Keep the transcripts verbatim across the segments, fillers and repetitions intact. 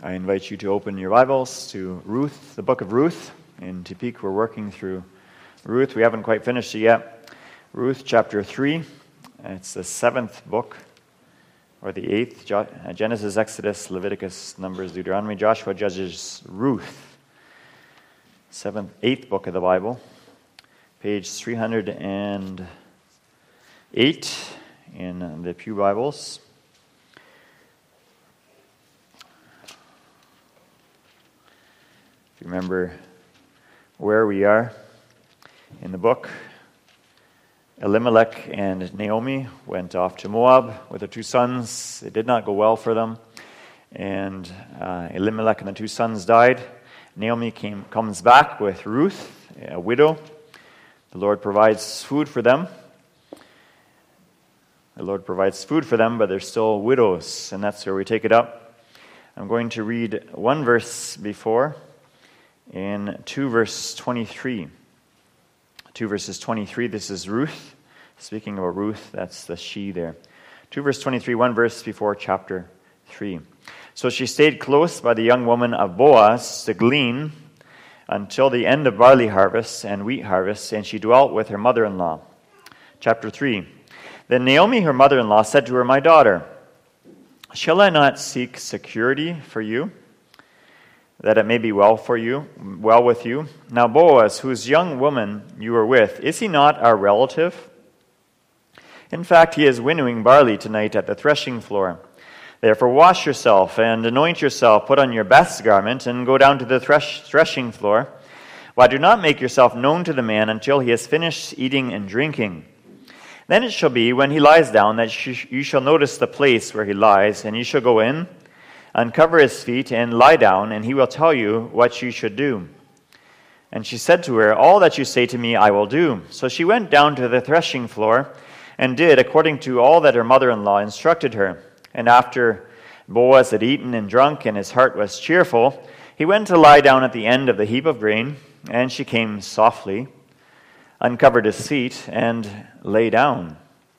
I invite you to open your Bibles to Ruth, the book of Ruth. In Tepik, we're working through Ruth. We haven't quite finished it yet. Ruth chapter three. It's the seventh book, or the eighth. Genesis, Exodus, Leviticus, Numbers, Deuteronomy, Joshua, Judges, Ruth. Seventh, eighth book of the Bible. Page three hundred eight in the Pew Bibles. Remember where we are in the book. Elimelech and Naomi went off to Moab with their two sons. It did not go well for them. And uh, Elimelech and the two sons died. Naomi came, comes back with Ruth, a widow. The Lord provides food for them. The Lord provides food for them, but they're still widows. And that's where we take it up. I'm going to read one verse before. In two verse twenty-three. two verses twenty-three, this is Ruth. Speaking about Ruth, that's the she there. two verse twenty-three, one verse before chapter three. So she stayed close by the young woman of Boaz to glean until the end of barley harvest and wheat harvest, and she dwelt with her mother-in-law. Chapter three. Then Naomi, her mother-in-law, said to her, "My daughter, shall I not seek security for you, that it may be well for you, well with you? Now Boaz, whose young woman you were with, is he not our relative? In fact, he is winnowing barley tonight at the threshing floor. Therefore wash yourself and anoint yourself, put on your best garment, and go down to the thresh- threshing floor. Why, do not make yourself known to the man until he has finished eating and drinking. Then it shall be, when he lies down, that you shall notice the place where he lies, and you shall go in, uncover his feet, and lie down, and he will tell you what you should do." And she said to her, "All that you say to me I will do." So she went down to the threshing floor, and did according to all that her mother-in-law instructed her. And after Boaz had eaten and drunk, and his heart was cheerful, he went to lie down at the end of the heap of grain, and she came softly, uncovered his feet, and lay down.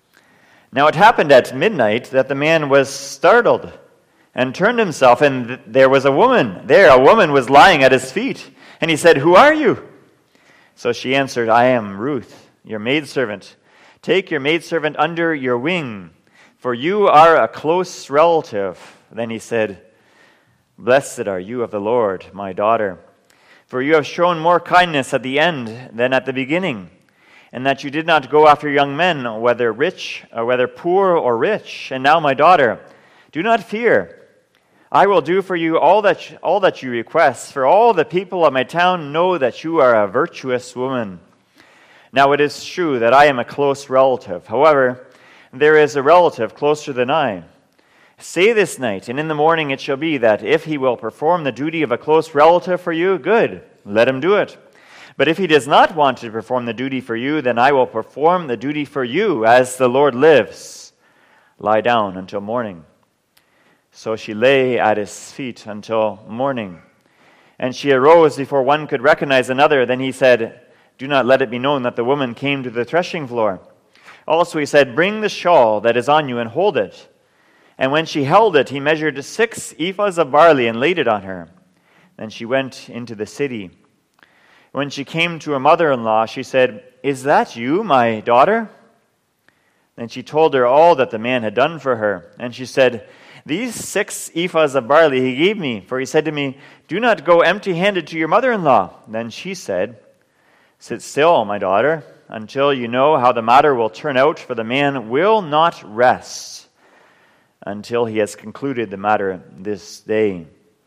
Now it happened at midnight that the man was startled, and turned himself, and th- there was a woman. There a woman was lying at his feet. And he said, "Who are you?" So she answered, "I am Ruth, your maidservant. Take your maidservant under your wing, for you are a close relative." Then he said, "Blessed are you of the Lord, my daughter, for you have shown more kindness at the end than at the beginning, and that you did not go after young men, whether rich or whether poor or rich. And now, my daughter, do not fear. I will do for you all that all that you request, for all the people of my town know that you are a virtuous woman. Now it is true that I am a close relative. However, there is a relative closer than I. Stay this night, and in the morning it shall be that if he will perform the duty of a close relative for you, good, let him do it. But if he does not want to perform the duty for you, then I will perform the duty for you, as the Lord lives. Lie down until morning." So she lay at his feet until morning. And she arose before one could recognize another. Then he said, "Do not let it be known that the woman came to the threshing floor." Also he said, "Bring the shawl that is on you and hold it." And when she held it, he measured six ephahs of barley and laid it on her. Then she went into the city. When she came to her mother-in-law, she said, "Is that you, my daughter?" Then she told her all that the man had done for her. And she said, "These six ephahs of barley he gave me, for he said to me, 'Do not go empty-handed to your mother-in-law.'" Then she said, "Sit still, my daughter, until you know how the matter will turn out, for the man will not rest until he has concluded the matter this day."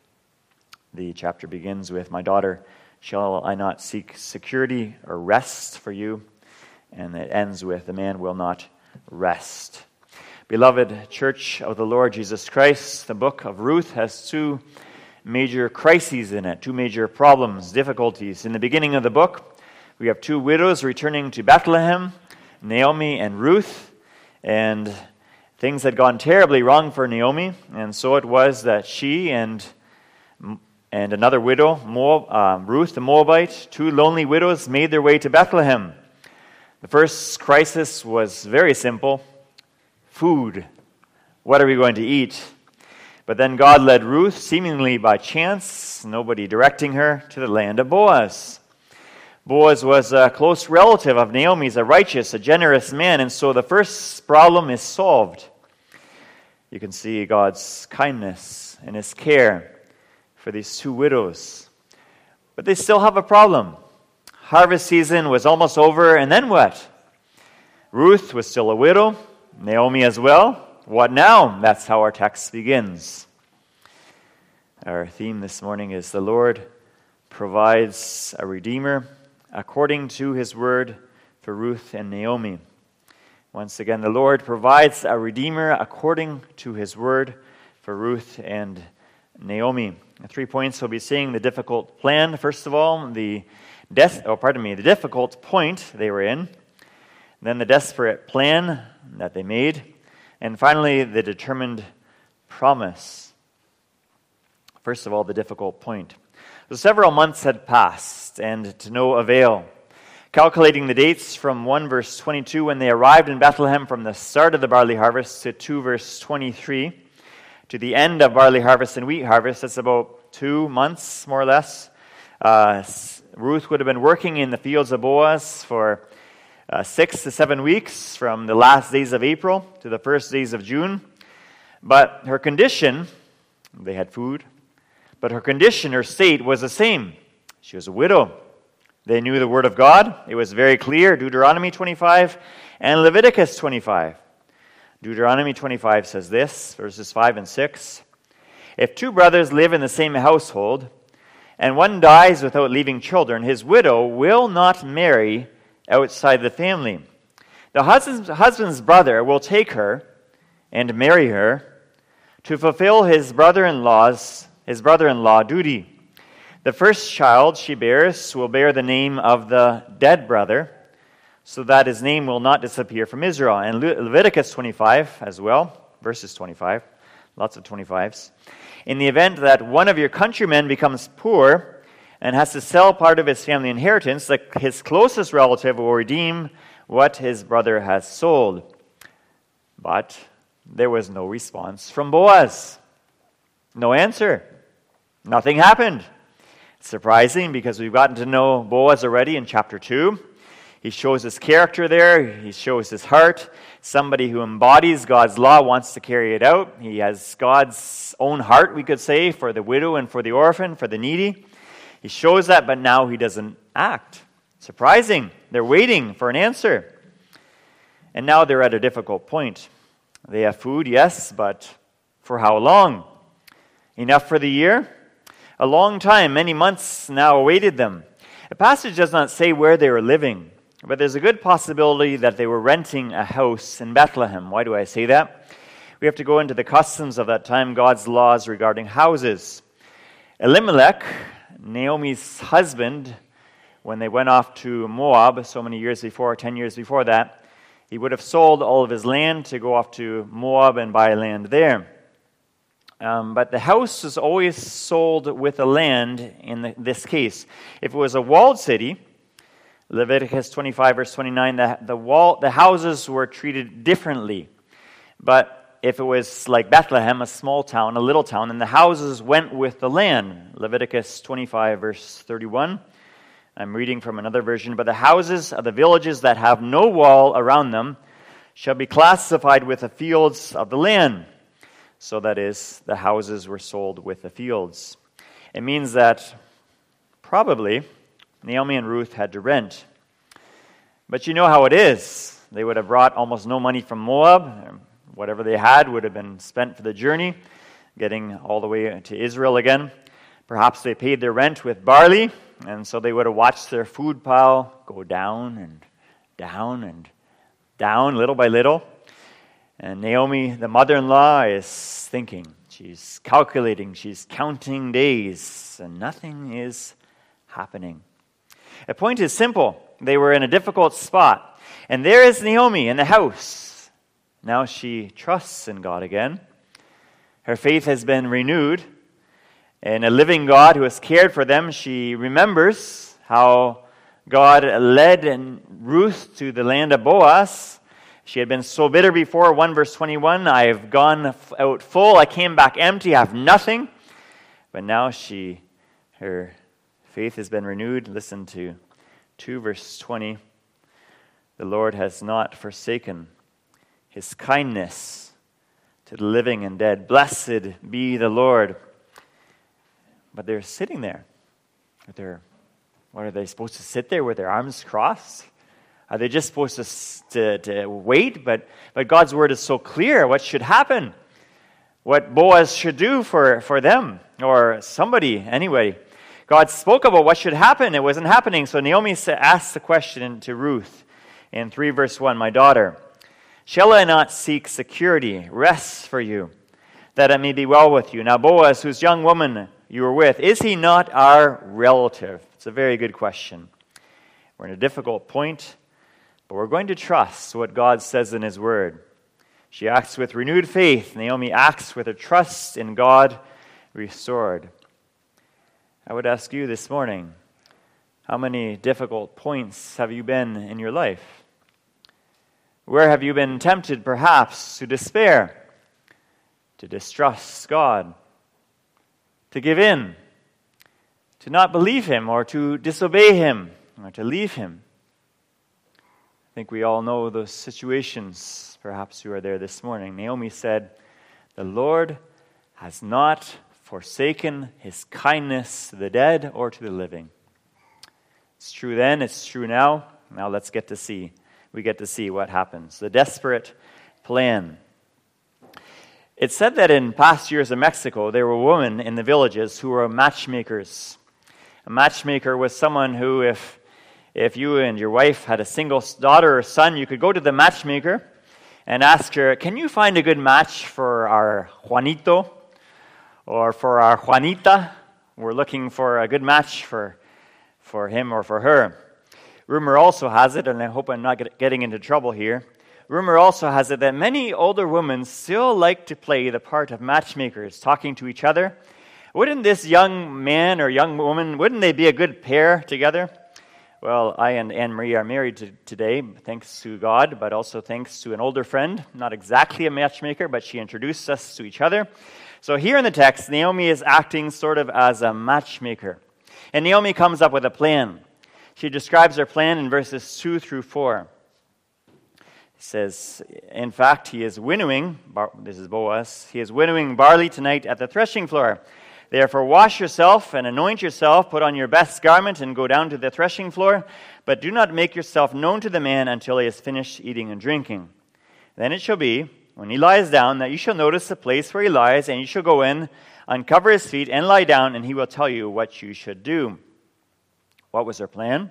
The chapter begins with, "My daughter, shall I not seek security or rest for you?" And it ends with, "The man will not rest." Beloved Church of the Lord Jesus Christ, the book of Ruth has two major crises in it, two major problems, difficulties. In the beginning of the book, we have two widows returning to Bethlehem, Naomi and Ruth, and things had gone terribly wrong for Naomi, and so it was that she and and another widow, Moab, uh, Ruth the Moabite, two lonely widows, made their way to Bethlehem. The first crisis was very simple: food. What are we going to eat? But then God led Ruth, seemingly by chance, nobody directing her, to the land of Boaz. Boaz was a close relative of Naomi's, a righteous, a generous man, and so the first problem is solved. You can see God's kindness and His care for these two widows. But they still have a problem. Harvest season was almost over, and then what? Ruth was still a widow, Naomi as well. What now? That's how our text begins. Our theme this morning is the Lord provides a redeemer according to His word for Ruth and Naomi. Once again, the Lord provides a redeemer according to His word for Ruth and Naomi. The three points we'll be seeing: the difficult plan, first of all, the death, oh, pardon me, the difficult point they were in, then the desperate plan that they made, and finally, the determined promise. First of all, the difficult point. So several months had passed, and to no avail. Calculating the dates from one verse twenty-two, when they arrived in Bethlehem from the start of the barley harvest, to two verse twenty-three, to the end of barley harvest and wheat harvest, that's about two months, more or less. Uh, Ruth would have been working in the fields of Boaz for Uh, six to seven weeks, from the last days of April to the first days of June. But her condition, they had food, but her condition, her state was the same. She was a widow. They knew the word of God. It was very clear, Deuteronomy twenty-five and Leviticus twenty-five. Deuteronomy twenty-five says this, verses five and six. If two brothers live in the same household, and one dies without leaving children, his widow will not marry outside the family. The husband's, husband's brother will take her and marry her to fulfill his brother-in-law's his brother-in-law duty. The first child she bears will bear the name of the dead brother, so that his name will not disappear from Israel. And Le- Leviticus twenty-five as well, verses twenty-five, lots of twenty-fives. In the event that one of your countrymen becomes poor and has to sell part of his family inheritance, the, his closest relative will redeem what his brother has sold. But there was no response from Boaz. No answer. Nothing happened. It's surprising, because we've gotten to know Boaz already in chapter two. He shows his character there. He shows his heart. Somebody who embodies God's law, wants to carry it out. He has God's own heart, we could say, for the widow and for the orphan, for the needy. He shows that, but now he doesn't act. Surprising. They're waiting for an answer. And now they're at a difficult point. They have food, yes, but for how long? Enough for the year? A long time, many months now awaited them. The passage does not say where they were living, but there's a good possibility that they were renting a house in Bethlehem. Why do I say that? We have to go into the customs of that time, God's laws regarding houses. Elimelech, Naomi's husband, when they went off to Moab so many years before, ten years before that, he would have sold all of his land to go off to Moab and buy land there. Um, but the house was always sold with the land in the, this case. If it was a walled city, Leviticus twenty-five, verse twenty-nine, the, the, wall, the houses were treated differently. But if it was like Bethlehem, a small town, a little town, then the houses went with the land. Leviticus twenty-five, verse thirty-one. I'm reading from another version. But the houses of the villages that have no wall around them shall be classified with the fields of the land. So that is, the houses were sold with the fields. It means that probably Naomi and Ruth had to rent. But you know how it is. They would have brought almost no money from Moab. Whatever they had would have been spent for the journey, getting all the way to Israel again. Perhaps they paid their rent with barley, and so they would have watched their food pile go down and down and down, little by little. And Naomi, the mother-in-law, is thinking. She's calculating. She's counting days, and nothing is happening. The point is simple. They were in a difficult spot. And there is Naomi in the house. Now she trusts in God again. Her faith has been renewed. And a living God who has cared for them, she remembers how God led Ruth to the land of Boaz. She had been so bitter before. one verse twenty-one, I have gone out full, I came back empty, I have nothing. But now she, her faith has been renewed. Listen to two verse twenty. The Lord has not forsaken his kindness to the living and dead. Blessed be the Lord. But they're sitting there. They're, what are they supposed to sit there with their arms crossed? Are they just supposed to, to, to wait? But, but God's word is so clear what should happen. What Boaz should do for, for them, or somebody, anyway. God spoke about what should happen. It wasn't happening. So Naomi asked the question to Ruth in three verse one, my daughter, shall I not seek security, rest for you, that it may be well with you? Now Boaz, whose young woman you were with, is he not our relative? It's a very good question. We're in a difficult point, but we're going to trust what God says in his word. She acts with renewed faith. Naomi acts with her trust in God restored. I would ask you this morning, how many difficult points have you been in your life? Where have you been tempted, perhaps, to despair, to distrust God, to give in, to not believe him, or to disobey him, or to leave him? I think we all know those situations. Perhaps you are there this morning. Naomi said, the Lord has not forsaken his kindness to the dead or to the living. It's true then, it's true now. Now let's get to see. We get to see what happens. The desperate plan. It said that in past years in Mexico, there were women in the villages who were matchmakers. A matchmaker was someone who, if, if you and your wife had a single daughter or son, you could go to the matchmaker and ask her, can you find a good match for our Juanito or for our Juanita? We're looking for a good match for, for him or for her. Rumor also has it, and I hope I'm not get, getting into trouble here, rumor also has it that many older women still like to play the part of matchmakers, talking to each other. Wouldn't this young man or young woman, wouldn't they be a good pair together? Well, I and Anne-Marie are married to, today, thanks to God, but also thanks to an older friend, not exactly a matchmaker, but she introduced us to each other. So here in the text, Naomi is acting sort of as a matchmaker. And Naomi comes up with a plan. She describes her plan in verses two through four. It says, in fact, he is winnowing, this is Boaz, he is winnowing barley tonight at the threshing floor. Therefore wash yourself and anoint yourself, put on your best garment and go down to the threshing floor, but do not make yourself known to the man until he has finished eating and drinking. Then it shall be, when he lies down, that you shall notice the place where he lies, and you shall go in, uncover his feet, and lie down, and he will tell you what you should do. What was her plan?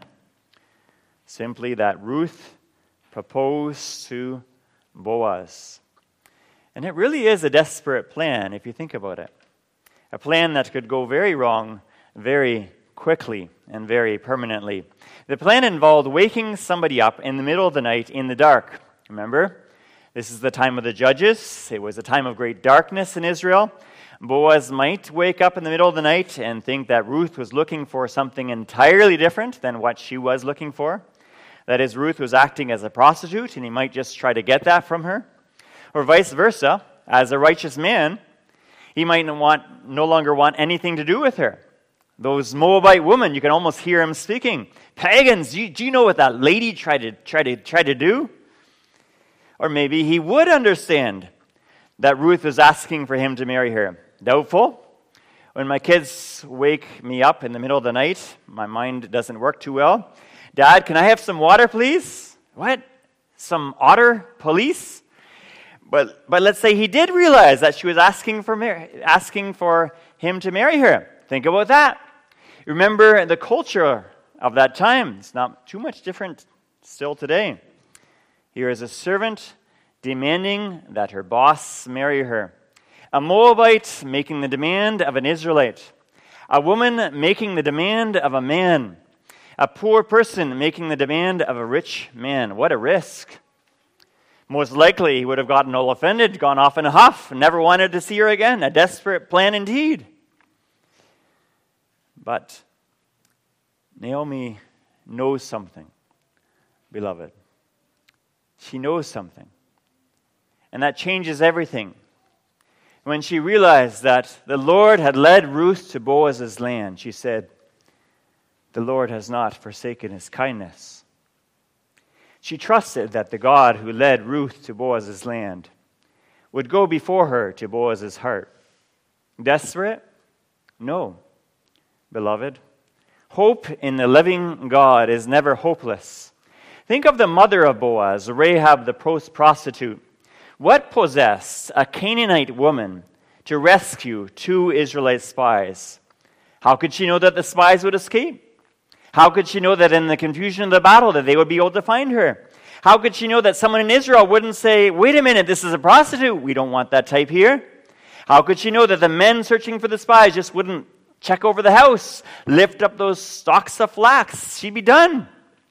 Simply that Ruth proposed to Boaz. And it really is a desperate plan, if you think about it. A plan that could go very wrong very quickly and very permanently. The plan involved waking somebody up in the middle of the night in the dark. Remember? This is the time of the judges. It was a time of great darkness in Israel. Boaz might wake up in the middle of the night and think that Ruth was looking for something entirely different than what she was looking for. That is, Ruth was acting as a prostitute, and he might just try to get that from her. Or vice versa, as a righteous man, he might want, no longer want anything to do with her. Those Moabite women, you can almost hear him speaking. Pagans, do you, do you know what that lady tried to, try to, try to do? Or maybe he would understand that Ruth was asking for him to marry her. Doubtful. When my kids wake me up in the middle of the night, my mind doesn't work too well. Dad, can I have some water, please? What? Some otter police? But but let's say he did realize that she was asking for mar- asking for him to marry her. Think about that. Remember the culture of that time. It's not too much different still today. Here is a servant demanding that her boss marry her. A Moabite making the demand of an Israelite. A woman making the demand of a man. A poor person making the demand of a rich man. What a risk. Most likely he would have gotten all offended, gone off in a huff, never wanted to see her again. A desperate plan indeed. But Naomi knows something, beloved. she knows something. And that changes everything. When she realized that the Lord had led Ruth to Boaz's land, she said, "The Lord has not forsaken his kindness." She trusted that the God who led Ruth to Boaz's land would go before her to Boaz's heart. Desperate? No. Beloved, hope in the living God is never hopeless. Think of the mother of Boaz, Rahab the prostitute. What possessed a Canaanite woman to rescue two Israelite spies? How could she know that the spies would escape? How could she know that in the confusion of the battle that they would be able to find her? How could she know that someone in Israel wouldn't say, "Wait a minute, this is a prostitute. We don't want that type here"? How could she know that the men searching for the spies just wouldn't check over the house, lift up those stalks of flax? She'd be done.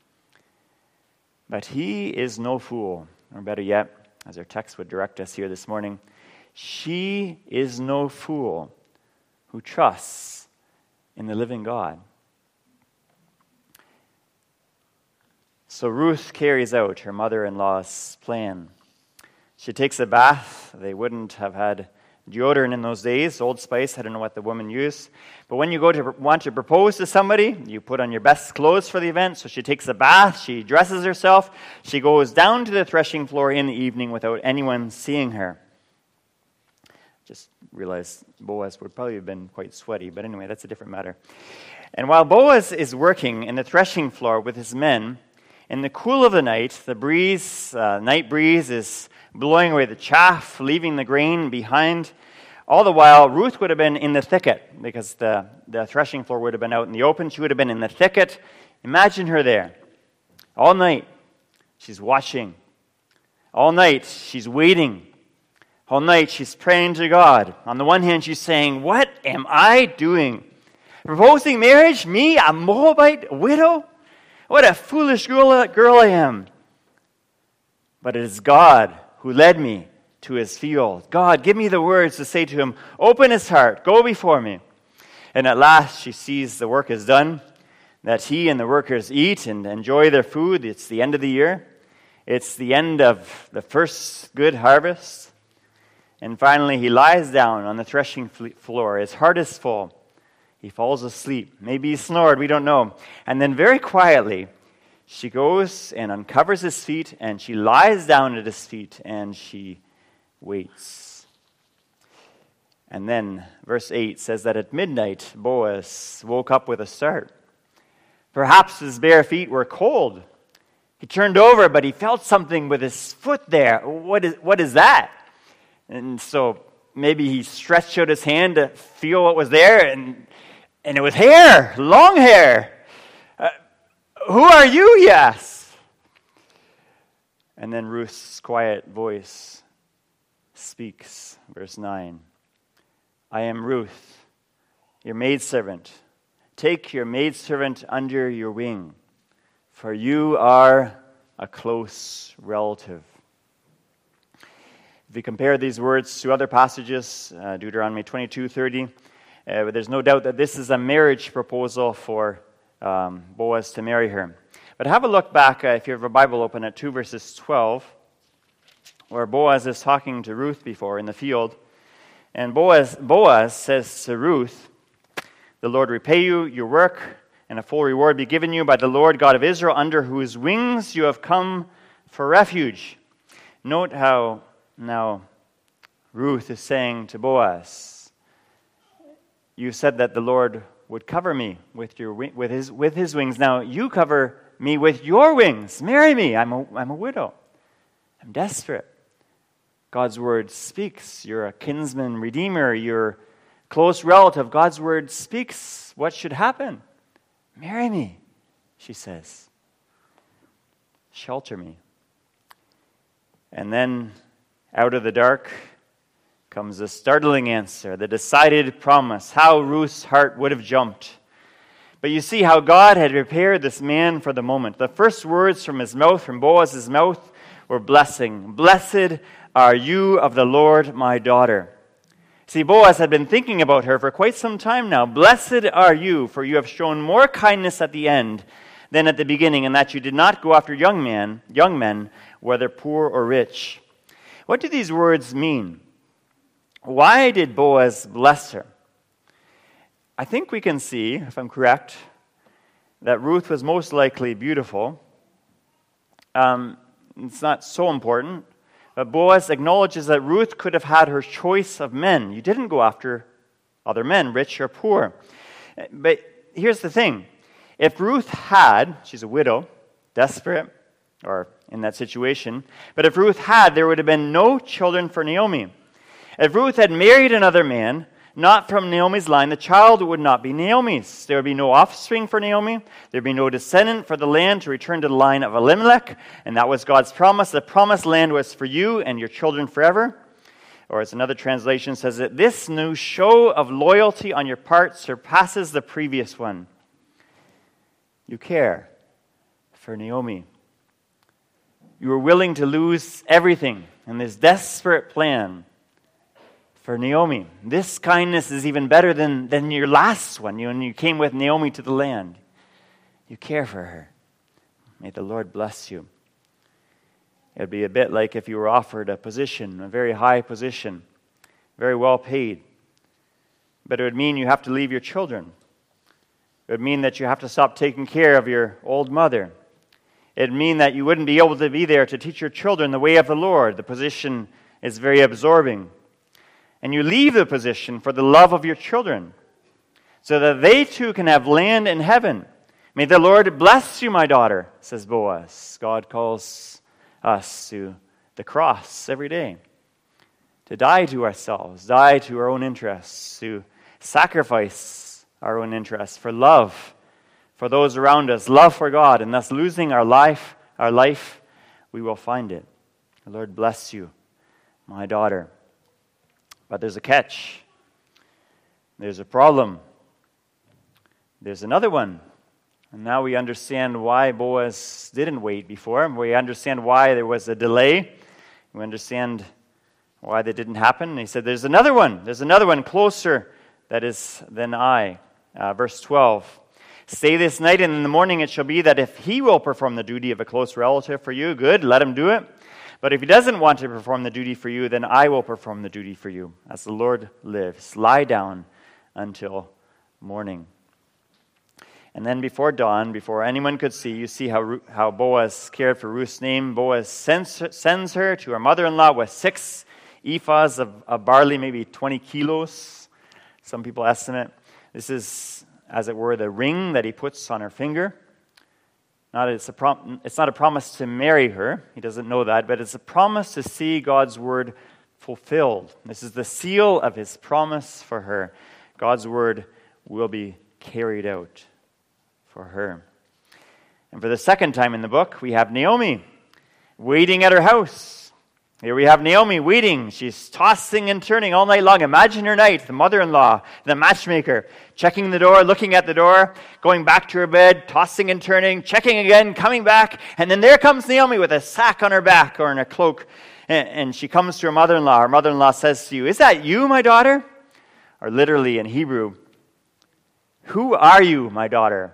But he is no fool, or better yet, as our text would direct us here this morning, she is no fool who trusts in the living God. So Ruth carries out her mother-in-law's plan. She takes a bath. They wouldn't have had deodorant in those days. Old Spice, I don't know what the woman used. But when you go to want to propose to somebody, you put on your best clothes for the event. So she takes a bath. She dresses herself. She goes down to the threshing floor in the evening without anyone seeing her. Just realized Boaz would probably have been quite sweaty. But anyway, that's a different matter. And while Boaz is working in the threshing floor with his men, in the cool of the night, the breeze, uh, night breeze is blowing away the chaff, leaving the grain behind. All the while, Ruth would have been in the thicket because the, the threshing floor would have been out in the open. She would have been in the thicket. Imagine her there. All night, she's watching. All night, she's waiting. All night, she's praying to God. On the one hand, she's saying, "What am I doing? Proposing marriage? Me, a Moabite widow? What a foolish girl, girl I am." But it is God who led me to his field. God, give me the words to say to him, "Open his heart, go before me." And at last she sees the work is done, that he and the workers eat and enjoy their food. It's the end of the year. It's the end of the first good harvest. And finally he lies down on the threshing floor. His heart is full. He falls asleep. Maybe he snored, we don't know. And then very quietly, she goes and uncovers his feet, and she lies down at his feet, and she waits. And then verse eight says that at midnight, Boaz woke up with a start. Perhaps his bare feet were cold. He turned over, but he felt something with his foot there. What is, what is that? And so maybe he stretched out his hand to feel what was there, and And it was hair, long hair. Uh, "Who are you?" he asked. And then Ruth's quiet voice speaks. Verse nine. "I am Ruth, your maidservant. Take your maidservant under your wing, for you are a close relative." If we compare these words to other passages, uh, Deuteronomy twenty-two thirty, Uh, but there's no doubt that this is a marriage proposal for um, Boaz to marry her. But have a look back, uh, if you have a Bible open, at two verses twelve, where Boaz is talking to Ruth before in the field. And Boaz, Boaz says to Ruth, "The Lord repay you your work, and a full reward be given you by the Lord God of Israel, under whose wings you have come for refuge." Note how now Ruth is saying to Boaz, "You said that the Lord would cover me with your with his with his wings. Now you cover me with your wings. Marry me. I'm a I'm a widow. I'm desperate." God's word speaks. You're a kinsman redeemer. You're close relative. God's word speaks what should happen. Marry me, she says. Shelter me. And then out of the dark comes a startling answer, the decided promise. How Ruth's heart would have jumped. But you see how God had prepared this man for the moment. The first words from his mouth, from Boaz's mouth, were blessing. "Blessed are you of the Lord, my daughter." See, Boaz had been thinking about her for quite some time now. "Blessed are you, for you have shown more kindness at the end than at the beginning, and that you did not go after young men, young men, whether poor or rich. What do these words mean? Why did Boaz bless her? I think we can see, if I'm correct, that Ruth was most likely beautiful. Um, it's not so important, but Boaz acknowledges that Ruth could have had her choice of men. You didn't go after other men, rich or poor. But here's the thing. If Ruth had, she's a widow, desperate, or in that situation, but if Ruth had, there would have been no children for Naomi. If Ruth had married another man, not from Naomi's line, the child would not be Naomi's. There would be no offspring for Naomi. There would be no descendant for the land to return to the line of Elimelech. And that was God's promise. The promised land was for you and your children forever. Or as another translation says it, this new show of loyalty on your part surpasses the previous one. You care for Naomi. You were willing to lose everything in this desperate plan for Naomi. This kindness is even better than, than your last one, you, when you came with Naomi to the land. You care for her. May the Lord bless you. It would be a bit like if you were offered a position, a very high position, very well paid. But it would mean you have to leave your children. It would mean that you have to stop taking care of your old mother. It would mean that you wouldn't be able to be there to teach your children the way of the Lord. The position is very absorbing. And you leave the position for the love of your children, so that they too can have land in heaven. May the Lord bless you, my daughter, says Boaz. God calls us to the cross every day, to die to ourselves, die to our own interests, to sacrifice our own interests for love for those around us, love for God, and thus losing our life, our life, we will find it. The Lord bless you, my daughter. But there's a catch. There's a problem. There's another one. And now we understand why Boaz didn't wait before. We understand why there was a delay. We understand why that didn't happen. And he said, there's another one. There's another one closer that is than I. Uh, verse twelve. Stay this night, and in the morning it shall be that if he will perform the duty of a close relative for you, good, let him do it. But if he doesn't want to perform the duty for you, then I will perform the duty for you. As the Lord lives, lie down until morning. And then before dawn, before anyone could see, you see how how Boaz cared for Ruth's name. Boaz sends her, sends her to her mother-in-law with six ephahs of, of barley, maybe twenty kilos. Some people estimate. This is, as it were, the ring that he puts on her finger. Not it's, a prom- it's not a promise to marry her. He doesn't know that. But it's a promise to see God's word fulfilled. This is the seal of his promise for her. God's word will be carried out for her. And for the second time in the book, we have Naomi waiting at her house. Here we have Naomi waiting. She's tossing and turning all night long. Imagine her night, the mother-in-law, the matchmaker, checking the door, looking at the door, going back to her bed, tossing and turning, checking again, coming back. And then there comes Naomi with a sack on her back or in a cloak. And, and she comes to her mother-in-law. Her mother-in-law says to you, "Is that you, my daughter?" Or literally in Hebrew, "Who are you, my daughter?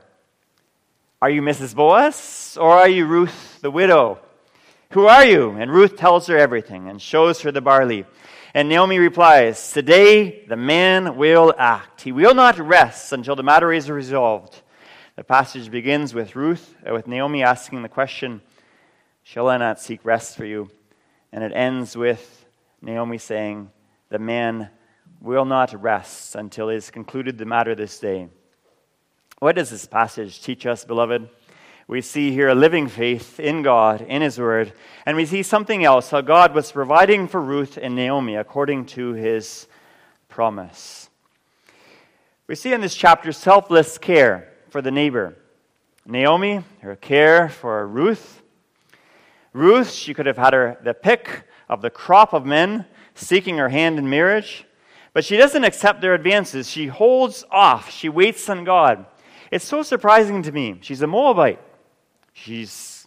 Are you Missus Boaz, or are you Ruth the widow? Who are you?" And Ruth tells her everything and shows her the barley. And Naomi replies, "Today the man will act. He will not rest until the matter is resolved." The passage begins with Ruth, uh, with Naomi asking the question, "Shall I not seek rest for you?" And it ends with Naomi saying, "The man will not rest until he has concluded the matter this day." What does this passage teach us, beloved? We see here a living faith in God, in his word, and we see something else, how God was providing for Ruth and Naomi according to his promise. We see in this chapter selfless care for the neighbor. Naomi, her care for Ruth. Ruth, she could have had her the pick of the crop of men seeking her hand in marriage, but she doesn't accept their advances. She holds off. She waits on God. It's so surprising to me. She's a Moabite. She's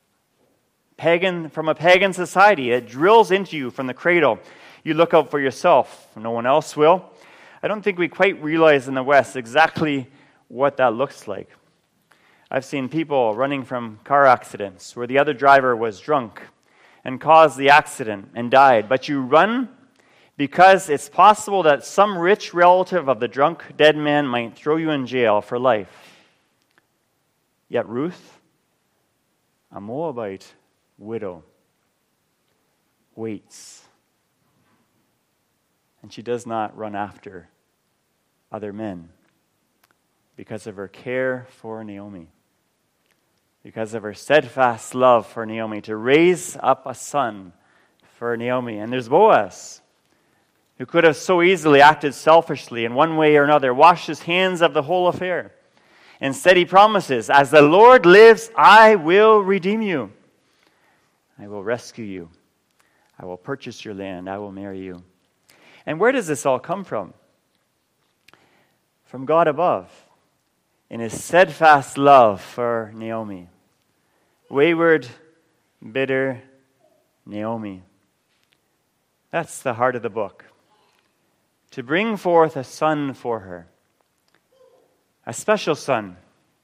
pagan from a pagan society. It drills into you from the cradle. You look out for yourself. No one else will. I don't think we quite realize in the West exactly what that looks like. I've seen people running from car accidents where the other driver was drunk and caused the accident and died. But you run because it's possible that some rich relative of the drunk dead man might throw you in jail for life. Yet Ruth, a Moabite widow, waits. And she does not run after other men because of her care for Naomi, because of her steadfast love for Naomi, to raise up a son for Naomi. And there's Boaz, who could have so easily acted selfishly in one way or another, washed his hands of the whole affair. Instead, he promises, as the Lord lives, I will redeem you. I will rescue you. I will purchase your land. I will marry you. And where does this all come from? From God above, in his steadfast love for Naomi. Wayward, bitter Naomi. That's the heart of the book. To bring forth a son for her. A special son.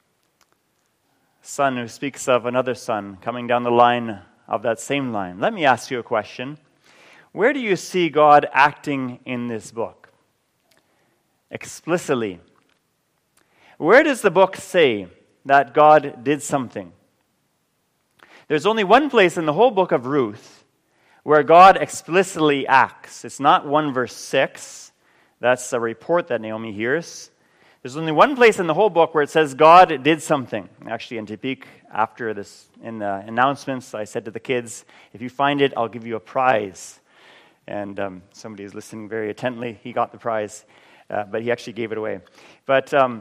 A son who speaks of another son coming down the line of that same line. Let me ask you a question. Where do you see God acting in this book? Explicitly. Where does the book say that God did something? There's only one place in the whole book of Ruth where God explicitly acts. It's not one verse six. That's a report that Naomi hears. There's only one place in the whole book where it says God did something. Actually, in Tepik, after this, in the announcements, I said to the kids, if you find it, I'll give you a prize. And um, somebody is listening very attentively. He got the prize, uh, but he actually gave it away. But um,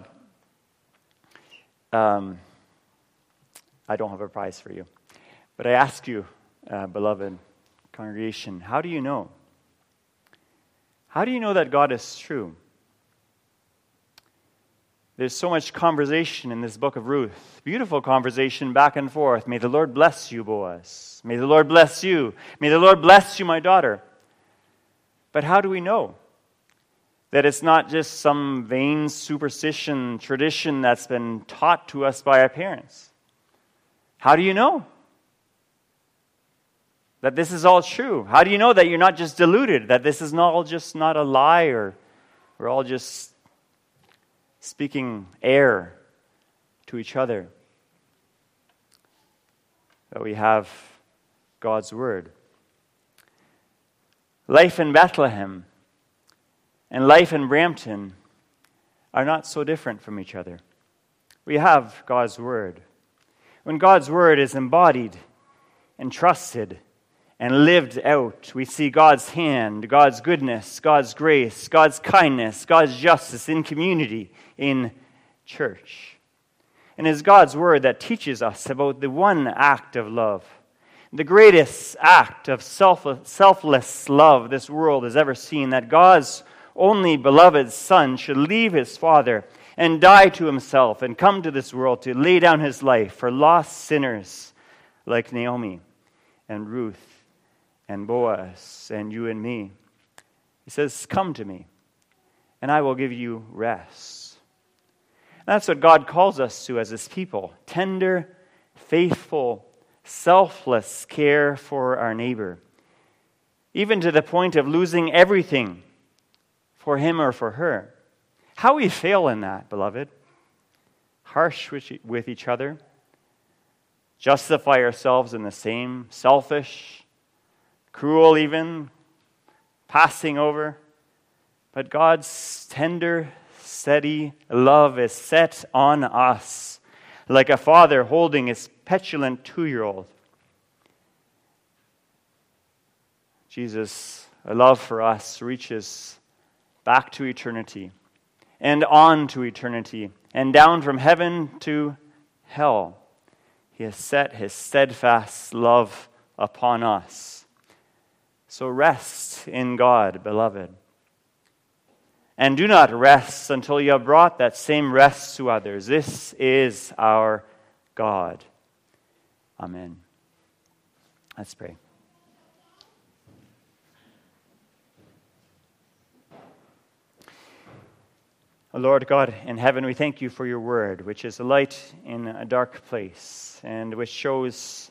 um, I don't have a prize for you. But I ask you, uh, beloved congregation, how do you know? How do you know that God is true? There's so much conversation in this book of Ruth. Beautiful conversation back and forth. May the Lord bless you, Boaz. May the Lord bless you. May the Lord bless you, my daughter. But how do we know that it's not just some vain superstition, tradition that's been taught to us by our parents? How do you know that this is all true? How do you know that you're not just deluded, that this is not all just not a lie, or we're all just speaking air to each other? That we have God's Word. Life in Bethlehem and life in Brampton are not so different from each other. We have God's Word. When God's Word is embodied and trusted and lived out, we see God's hand, God's goodness, God's grace, God's kindness, God's justice in community, in church. And it's God's Word that teaches us about the one act of love, the greatest act of selfless, selfless love this world has ever seen, that God's only beloved Son should leave his Father and die to himself and come to this world to lay down his life for lost sinners like Naomi and Ruth and Boaz and you and me. He says, come to me, and I will give you rest. That's what God calls us to as his people. Tender, faithful, selfless care for our neighbor. Even to the point of losing everything for him or for her. How we fail in that, beloved. Harsh with each other. Justify ourselves in the same. Selfish. Cruel even. Passing over. But God's tender, steady love is set on us, like a father holding his petulant two-year-old. Jesus' love for us reaches back to eternity, and on to eternity, and down from heaven to hell. He has set his steadfast love upon us. So rest in God, beloved. And do not rest until you have brought that same rest to others. This is our God. Amen. Let's pray. Lord God in heaven, we thank you for your word, which is a light in a dark place, and which shows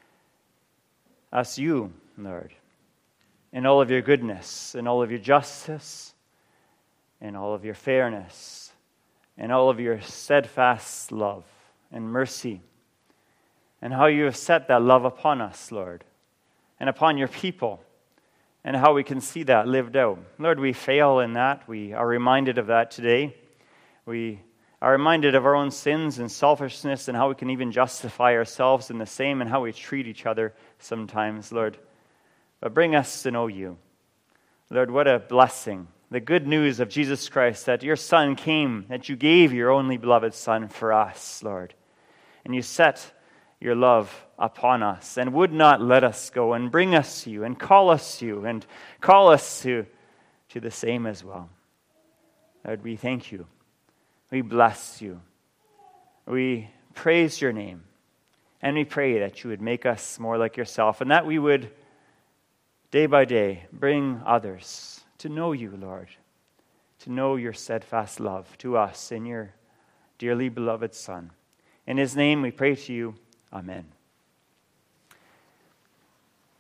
us you, Lord, in all of your goodness, in all of your justice, in all of your fairness, in all of your steadfast love and mercy, and how you have set that love upon us, Lord, and upon your people, and how we can see that lived out. Lord, we fail in that. We are reminded of that today. We are reminded of our own sins and selfishness and how we can even justify ourselves in the same and how we treat each other sometimes, Lord. But bring us to know you. Lord, what a blessing. The good news of Jesus Christ, that your Son came, that you gave your only beloved Son for us, Lord. And you set your love upon us and would not let us go and bring us to you and call us to you and call us to, to the same as well. Lord, we thank you. We bless you. We praise your name. And we pray that you would make us more like yourself and that we would, day by day, bring others to know you, Lord, to know your steadfast love to us in your dearly beloved Son. In his name we pray to you. Amen.